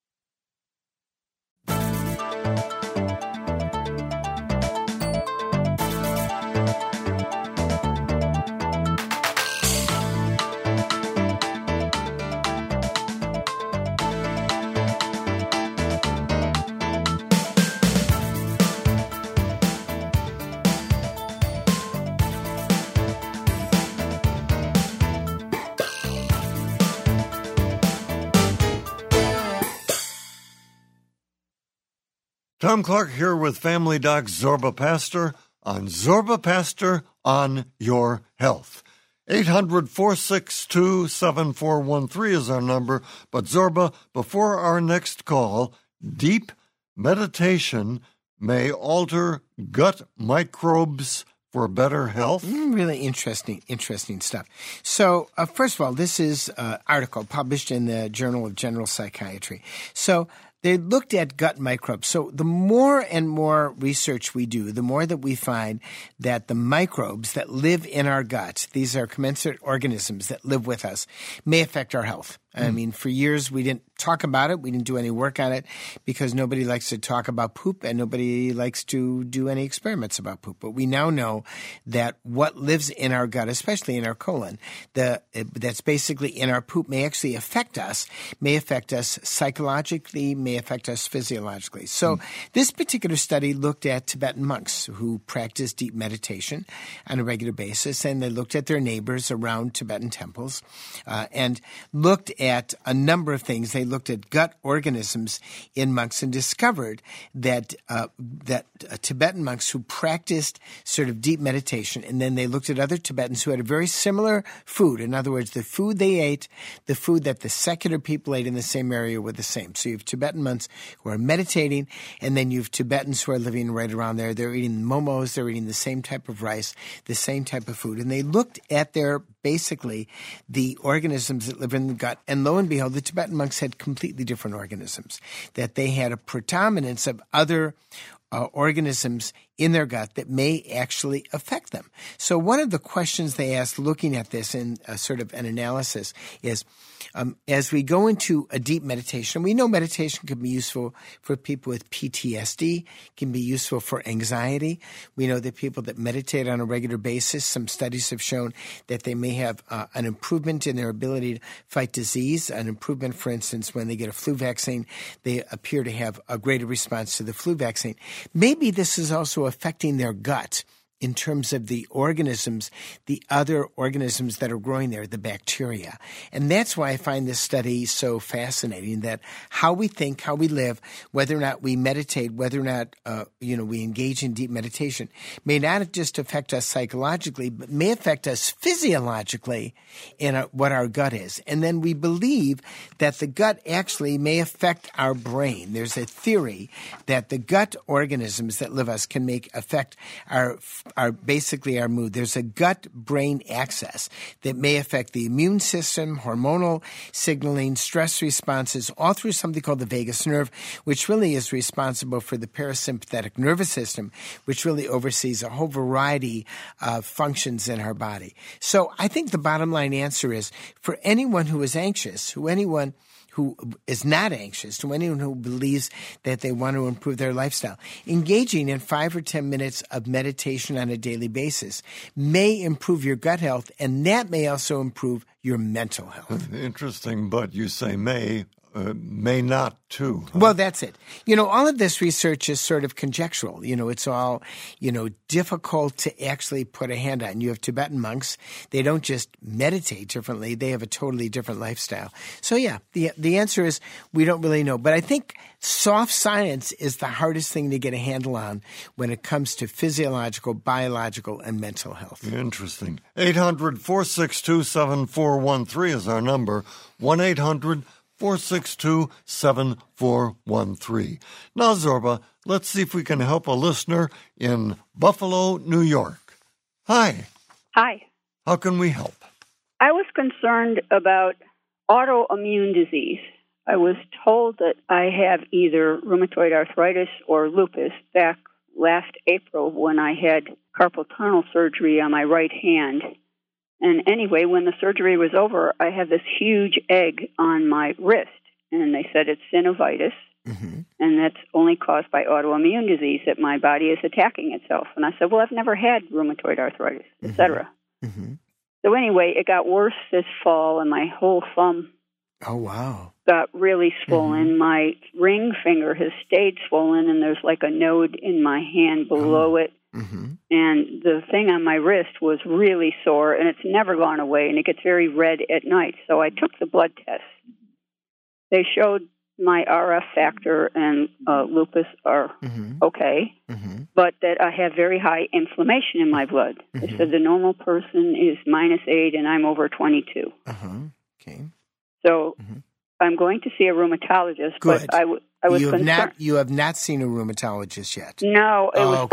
Tom Clark here with Family Doc Zorba Pastor on Zorba Pastor on Your Health. eight hundred, four six two, seven four one three is our number. But Zorba, before our next call, deep meditation may alter gut microbes for better health? Mm, really interesting, interesting stuff. So, uh, first of all, this is an article published in the Journal of General Psychiatry. So, they looked at gut microbes. So the more and more research we do, the more that we find that the microbes that live in our gut, these are commensurate organisms that live with us, may affect our health. I mean, for years we didn't talk about it. We didn't do any work on it because nobody likes to talk about poop and nobody likes to do any experiments about poop. But we now know that what lives in our gut, especially in our colon, the that's basically in our poop may actually affect us, may affect us psychologically, may affect us physiologically. So mm. this particular study looked at Tibetan monks who practice deep meditation on a regular basis, and they looked at their neighbors around Tibetan temples uh, and looked at a number of things. They looked at gut organisms in monks and discovered that uh, that uh, Tibetan monks who practiced sort of deep meditation, and then they looked at other Tibetans who had a very similar food. In other words, the food they ate, the food that the secular people ate in the same area were the same. So you have Tibetan monks who are meditating, and then you have Tibetans who are living right around there. They're eating momos, they're eating the same type of rice, the same type of food. And they looked at their, basically, the organisms that live in the gut. And lo and behold, the Tibetan monks had completely different organisms, that they had a predominance of other uh, organisms in their gut that may actually affect them. So one of the questions they asked looking at this in a sort of an analysis is, um, as we go into a deep meditation, we know meditation can be useful for people with P T S D, can be useful for anxiety. We know that people that meditate on a regular basis, some studies have shown that they may have uh, an improvement in their ability to fight disease, an improvement, for instance, when they get a flu vaccine, they appear to have a greater response to the flu vaccine. Maybe this is also affecting their gut in terms of the organisms, the other organisms that are growing there, the bacteria. And that's why I find this study so fascinating, that how we think, how we live, whether or not we meditate, whether or not, uh, you know, we engage in deep meditation, may not just affect us psychologically, but may affect us physiologically in a, what our gut is. And then we believe that the gut actually may affect our brain. There's a theory that the gut organisms that live us can make affect our are basically our mood. There's a gut-brain axis that may affect the immune system, hormonal signaling, stress responses, all through something called the vagus nerve, which really is responsible for the parasympathetic nervous system, which really oversees a whole variety of functions in our body. So I think the bottom line answer is, for anyone who is anxious, who anyone who is not anxious, to anyone who believes that they want to improve their lifestyle, engaging in five or ten minutes of meditation on a daily basis may improve your gut health, and that may also improve your mental health. Interesting, but you say may. Uh, may not, too. Huh? Well, that's it. You know, all of this research is sort of conjectural. You know, it's all, you know, difficult to actually put a hand on. You have Tibetan monks. They don't just meditate differently. They have a totally different lifestyle. So, yeah, the the answer is we don't really know. But I think soft science is the hardest thing to get a handle on when it comes to physiological, biological, and mental health. Interesting. eight hundred, four six two, seven four one three is our number. one eight hundred, four six two, seven four one three. Now, Zorba, let's see if we can help a listener in Buffalo, New York. Hi. Hi. How can we help? I was concerned about autoimmune disease. I was told that I have either rheumatoid arthritis or lupus back last April when I had carpal tunnel surgery on my right hand. And anyway, when the surgery was over, I had this huge egg on my wrist, and they said it's synovitis, mm-hmm. and that's only caused by autoimmune disease, that my body is attacking itself. And I said, well, I've never had rheumatoid arthritis, et cetera. Mm-hmm. So anyway, it got worse this fall, and my whole thumb oh wow got really swollen. Mm-hmm. My ring finger has stayed swollen, and there's like a node in my hand below oh. it. Mm-hmm. And the thing on my wrist was really sore, and it's never gone away, and it gets very red at night. So I took the blood test. They showed my R F factor and uh, lupus are mm-hmm. okay, mm-hmm. but that I have very high inflammation in my blood. Mm-hmm. They said the normal person is minus eight, and I'm over twenty-two. Uh-huh. Okay. So mm-hmm. I'm going to see a rheumatologist, Good. but I, w- I was you have concerned. Not, you have not seen a rheumatologist yet? No, it oh, was okay. supposed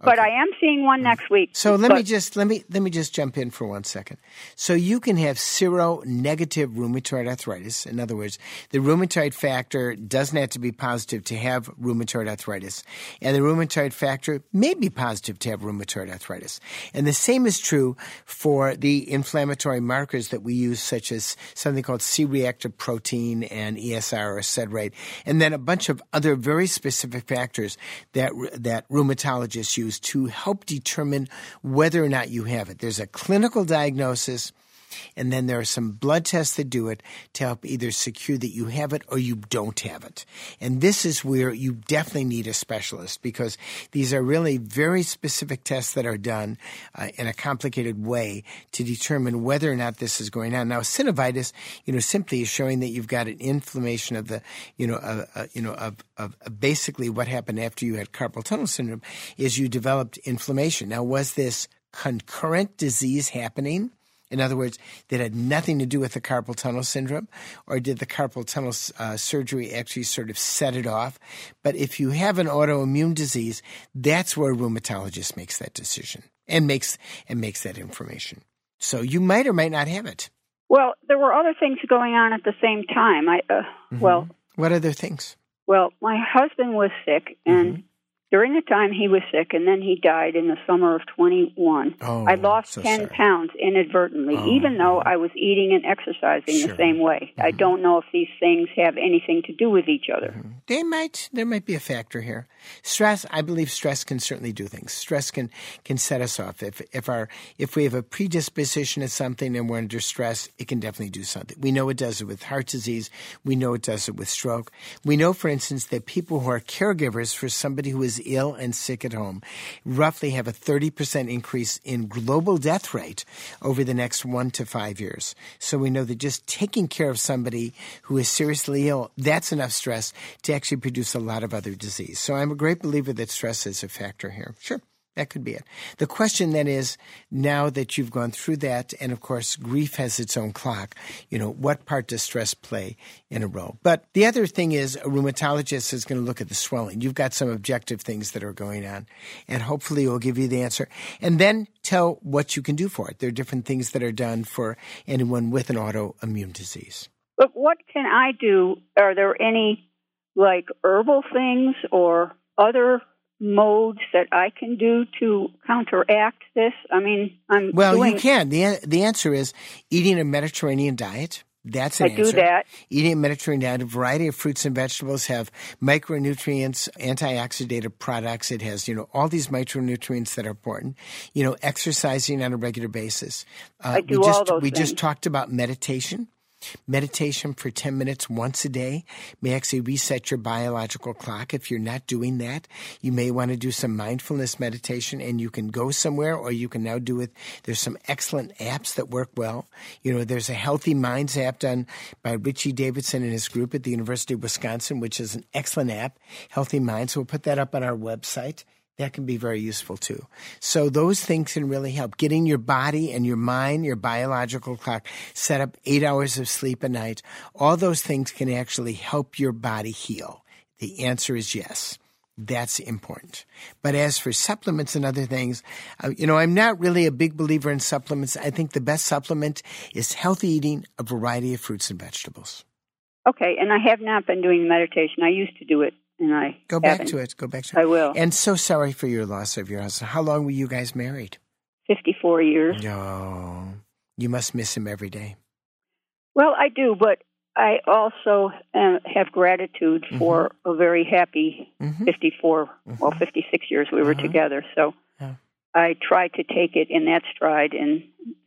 But I am seeing one next week. So let but, me just let me let me just jump in for one second. So you can have seronegative rheumatoid arthritis. In other words, the rheumatoid factor doesn't have to be positive to have rheumatoid arthritis, and the rheumatoid factor may be positive to have rheumatoid arthritis. And the same is true for the inflammatory markers that we use, such as something called C-reactive protein and E S R or C E D rate, and then a bunch of other very specific factors that that rheumatologists use to help determine whether or not you have it. There's a clinical diagnosis, and then there are some blood tests that do it to help either secure that you have it or you don't have it. And this is where you definitely need a specialist, because these are really very specific tests that are done uh, in a complicated way to determine whether or not this is going on. Now, synovitis, you know, simply is showing that you've got an inflammation of the, you know, uh, uh, you know, of, of, of basically what happened after you had carpal tunnel syndrome is you developed inflammation. Now, was this concurrent disease happening? In other words, that had nothing to do with the carpal tunnel syndrome, or did the carpal tunnel uh, surgery actually sort of set it off? But if you have an autoimmune disease, that's where a rheumatologist makes that decision and makes and makes that information. So you might or might not have it. Well, there were other things going on at the same time. I uh, mm-hmm. well, what other things? Well, my husband was sick, and mm-hmm. during the time he was sick, and then he died in the summer of twenty-one. Oh, I lost so ten sorry. pounds inadvertently, oh, even though oh. I was eating and exercising sure. the same way. Mm-hmm. I don't know if these things have anything to do with each other. Mm-hmm. They might. There might be a factor here. Stress. I believe stress can certainly do things. Stress can can set us off. If if our if we have a predisposition to something and we're under stress, it can definitely do something. We know it does it with heart disease. We know it does it with stroke. We know, for instance, that people who are caregivers for somebody who is ill and sick at home roughly have a thirty percent increase in global death rate over the next one to five years. So we know that just taking care of somebody who is seriously ill, that's enough stress to actually produce a lot of other disease. So I'm a great believer that stress is a factor here. Sure. That could be it. The question then is, now that you've gone through that, and of course grief has its own clock, you know, what part does stress play in a role? But the other thing is, a rheumatologist is going to look at the swelling. You've got some objective things that are going on, and hopefully it will give you the answer. And then tell what you can do for it. There are different things that are done for anyone with an autoimmune disease. But what can I do? Are there any, like, herbal things or other modes that I can do to counteract this? I mean, I'm well, doing... you can. the The answer is eating a Mediterranean diet. That's an I answer. do that. Eating a Mediterranean diet, a variety of fruits and vegetables have micronutrients, antioxidative products. It has, you know, all these micronutrients that are important. You know, exercising on a regular basis. Uh, I do we just, all those We things. just talked about meditation. Meditation for ten minutes once a day may actually reset your biological clock. If you're not doing that, you may want to do some mindfulness meditation, and you can go somewhere, or you can now do it. There's some excellent apps that work well. You know, there's a Healthy Minds app done by Richie Davidson and his group at the University of Wisconsin, which is an excellent app, Healthy Minds. We'll put that up on our website. That can be very useful too. So those things can really help. Getting your body and your mind, your biological clock, set up eight hours of sleep a night. All those things can actually help your body heal. The answer is yes. That's important. But as for supplements and other things, uh, you know, I'm not really a big believer in supplements. I think the best supplement is healthy eating, a variety of fruits and vegetables. Okay, and I have not been doing meditation. I used to do it. And I Go back haven't. to it. Go back to it. I will. And so sorry for your loss of your husband. How long were you guys married? fifty-four years. No. You must miss him every day. Well, I do, but I also uh, have gratitude Mm-hmm. for a very happy Mm-hmm. fifty-four, Mm-hmm. well, fifty-six years we were Uh-huh. together. So Yeah. I try to take it in that stride, and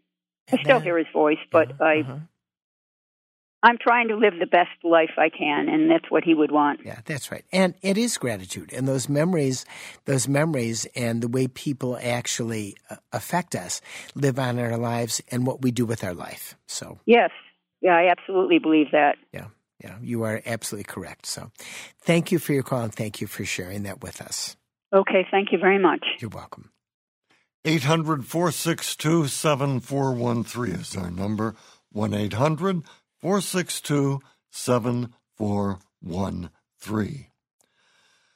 I still hear his voice, but Uh-huh. I... Uh-huh. I'm trying to live the best life I can, and that's what he would want. Yeah, that's right. And it is gratitude. And those memories, those memories and the way people actually uh, affect us live on in our lives and what we do with our life. So, Yes. Yeah, I absolutely believe that. yeah, yeah, you are absolutely correct. So thank you for your call, and thank you for sharing that with us. Okay, thank you very much. You're welcome. eight hundred, four six two, seven four one three is our number. one eight hundred, four six two, seven four one three.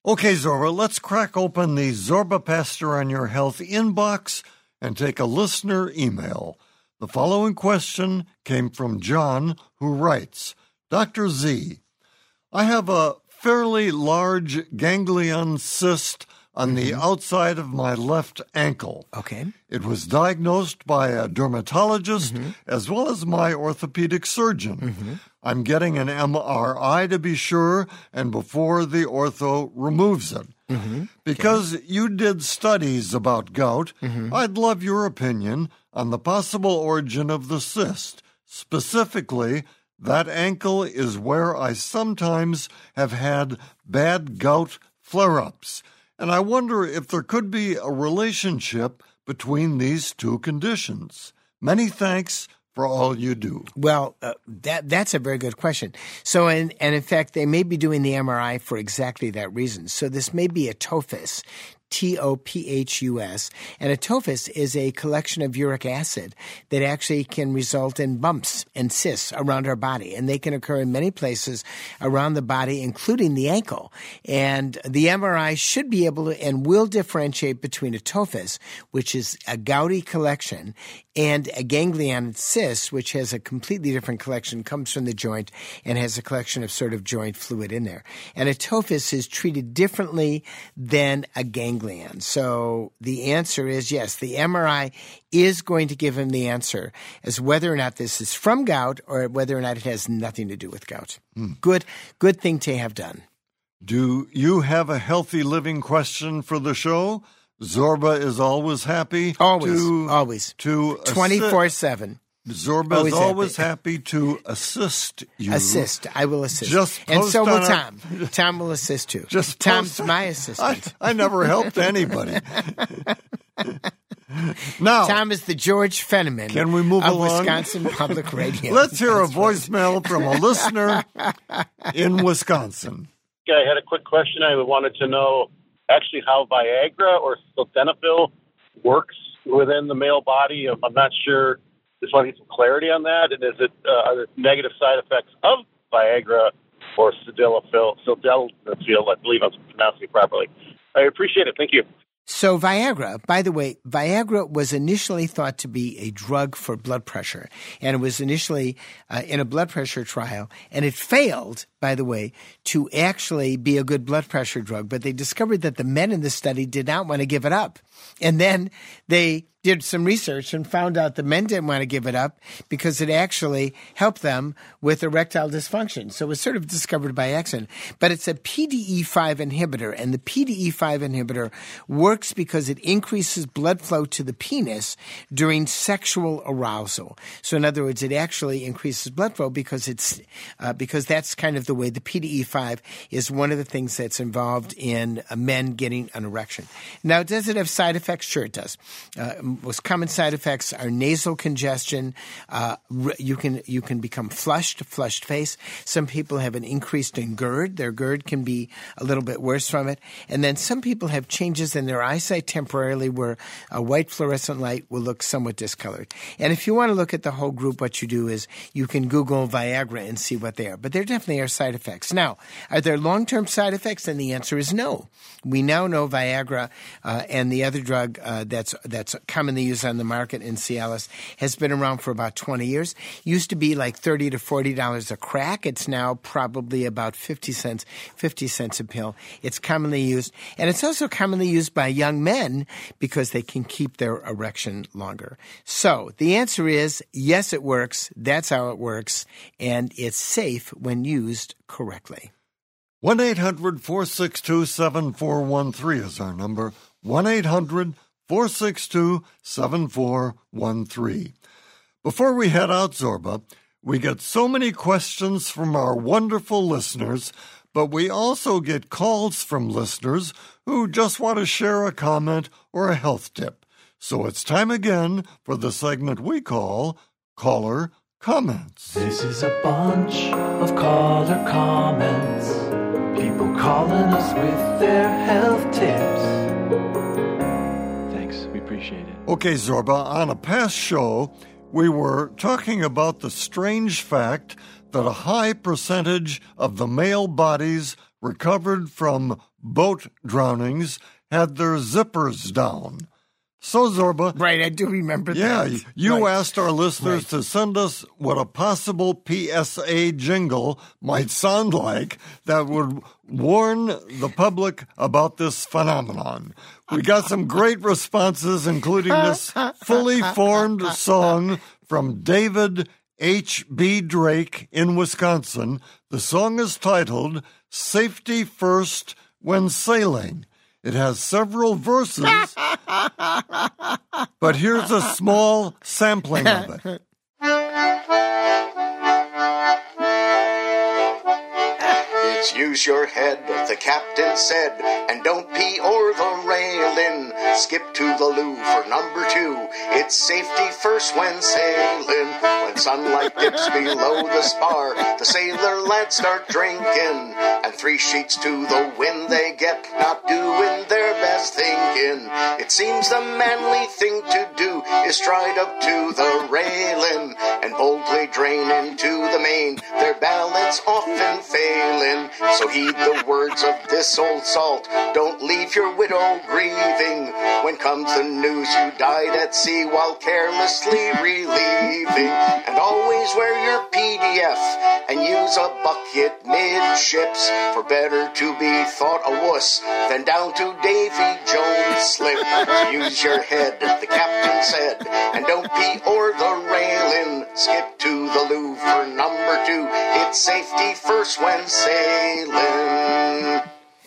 Okay, Zorba, let's crack open the Zorba Pastor on Your Health inbox and take a listener email. The following question came from John, who writes, Doctor Z, I have a fairly large ganglion cyst on mm-hmm. the outside of my left ankle. Okay. It was diagnosed by a dermatologist mm-hmm. as well as my orthopedic surgeon. Mm-hmm. I'm getting an M R I to be sure, and before the ortho removes it. Mm-hmm. Because okay. you did studies about gout, mm-hmm. I'd love your opinion on the possible origin of the cyst. Specifically, that ankle is where I sometimes have had bad gout flare-ups, and I wonder if there could be a relationship between these two conditions. Many thanks for all you do. Well, uh, that that's a very good question. So, in, and in fact, they may be doing the M R I for exactly that reason. So this may be a tophus, T O P H U S, and a tophus is a collection of uric acid that actually can result in bumps and cysts around our body, and they can occur in many places around the body, including the ankle. And the M R I should be able to and will differentiate between a tophus, which is a gouty collection, and a ganglion cyst, which has a completely different collection, comes from the joint, and has a collection of sort of joint fluid in there. And a tophus is treated differently than a ganglion. So the answer is yes, the M R I is going to give him the answer as whether or not this is from gout or whether or not it has nothing to do with gout. Mm. Good, good thing to have done. Do you have a healthy living question for the show? Zorba is always happy. Always, to, always. To twenty-four seven. Zorba always is always happy. happy to assist you. Assist. I will assist. Just and so will our, Tom. Tom will assist too. Just Tom's post, my assistant. I, I never helped anybody. Now, Tom is the George Fenneman can we move of along? Wisconsin Public Radio. Let's hear That's a voicemail right. from a listener in Wisconsin. I had a quick question. I wanted to know actually how Viagra or sildenafil works within the male body. I'm not sure. Just want to get some clarity on that. And is it uh, are there negative side effects of Viagra or sildenafil? Sildenafil, I believe I'm pronouncing it properly. I appreciate it. Thank you. So Viagra, by the way, Viagra was initially thought to be a drug for blood pressure, and it was initially uh, in a blood pressure trial, and it failed, by the way, to actually be a good blood pressure drug. But they discovered that the men in the study did not want to give it up. And then they did some research and found out the men didn't want to give it up because it actually helped them with erectile dysfunction. So it was sort of discovered by accident. But it's a P D E five inhibitor, and the P D E five inhibitor works because it increases blood flow to the penis during sexual arousal. So in other words, it actually increases blood flow because it's uh, because that's kind of the way the P D E five is one of the things that's involved in uh, men getting an erection. Now, does it have side effects? Sure, it does. Uh, most common side effects are nasal congestion. Uh, you can you can become flushed, flushed face. Some people have an increase in GERD. Their GERD can be a little bit worse from it. And then some people have changes in their eyesight temporarily where a white fluorescent light will look somewhat discolored. And if you want to look at the whole group, what you do is you can Google Viagra and see what they are. But there definitely are side effects. Now, are there long-term side effects? And the answer is no. We now know Viagra uh, and the other drug uh, that's that's commonly used on the market in Cialis has been around for about twenty years. Used to be like thirty to forty dollars a crack. It's now probably about fifty cents, fifty cents a pill. It's commonly used. And it's also commonly used by young men because they can keep their erection longer. So the answer is yes, it works. That's how it works. And it's safe when used correctly. one eight hundred four six two seven four one three is our number. one eight hundred four six two seven four one three. Before we head out, Zorba, we get so many questions from our wonderful listeners, but we also get calls from listeners who just want to share a comment or a health tip. So it's time again for the segment we call Caller Comments. This is a bunch of caller comments. People calling us with their health tips. Thanks, we appreciate it. Okay, Zorba, on a past show, we were talking about the strange fact that a high percentage of the male bodies recovered from boat drownings had their zippers down. So, Zorba. Right, I do remember yeah, that. Yeah, you right. asked our listeners right. to send us what a possible P S A jingle might sound like that would warn the public about this phenomenon. We got some great responses, including this fully formed song from David H B. Drake in Wisconsin. The song is titled Safety First When Sailing. It has several verses, but here's a small sampling of it. It's use your head, the captain said, and don't pee o'er the railing. Skip to the loo for number two. It's safety first when sailing. When sunlight dips below the spar, the sailor lads start drinking, and three sheets to the wind they get, not doing their best thinking. It seems the manly thing to do is stride up to the railing and boldly drain into the main, their balance often failing. So heed the words of this old salt. Don't leave your widow grieving when comes the news you died at sea while carelessly relieving. And always wear your P D F and use a bucket midships, for better to be thought a wuss than down to Davy Jones' slip. Use your head, the captain said, and don't pee o'er the railing. Skip to the loo for number two. It's safety first when sailing.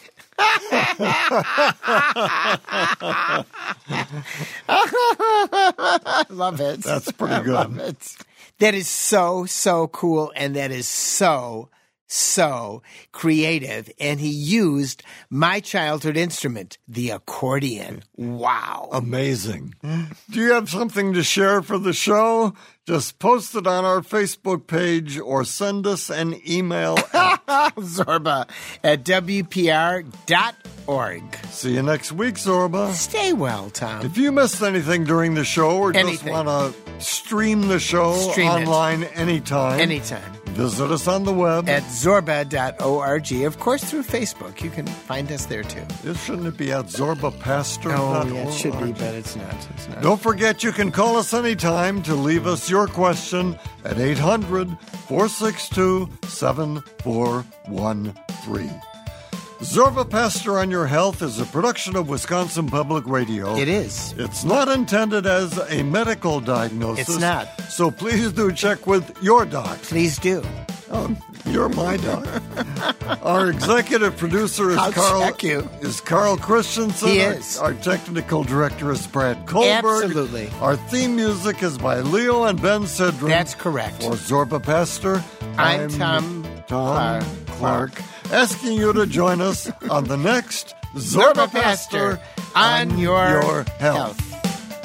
Love it. That's pretty good. Love it. That is so, so cool, and that is so, so creative. And he used my childhood instrument, the accordion. Wow. Amazing. Do you have something to share for the show? Just post it on our Facebook page or send us an email at Zorba at W P R dot org. See you next week, Zorba. Stay well, Tom. If you missed anything during the show or anything. just want to stream the show stream online it. anytime, anytime, visit us on the web at zorba dot org. Of course, through Facebook. You can find us there, too. It shouldn't it be at zorba pastor dot org? Oh, yeah, it should be, but it's not. It's not. Don't forget, you can call us anytime to leave us your question at eight hundred, four six two, seven four one three. Zorba Pastor on Your Health is a production of Wisconsin Public Radio. It is. It's not intended as a medical diagnosis. It's not. So please do check with your doc. Please do. Oh, you're my doc. Our executive producer is I'll Carl. check you. Is Carl Christensen. He our, is. Our technical director is Brad Kohlberg. Absolutely. Our theme music is by Leo and Ben Sidran. That's correct. For Zorba Pastor, I'm, I'm Tom, Tom Clark. Clark. Asking you to join us on the next Zorba, Zorba Pastor on, on your, your health. health.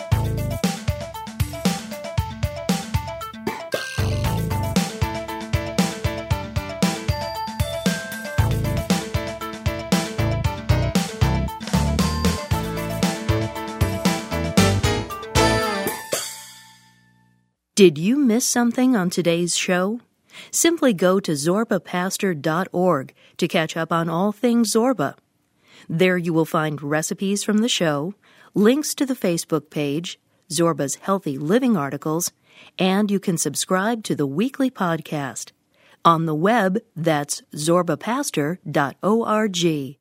Did you miss something on today's show? Simply go to zorba pastor dot org to catch up on all things Zorba. There you will find recipes from the show, links to the Facebook page, Zorba's Healthy Living articles, and you can subscribe to the weekly podcast. On the web, that's zorba pastor dot org.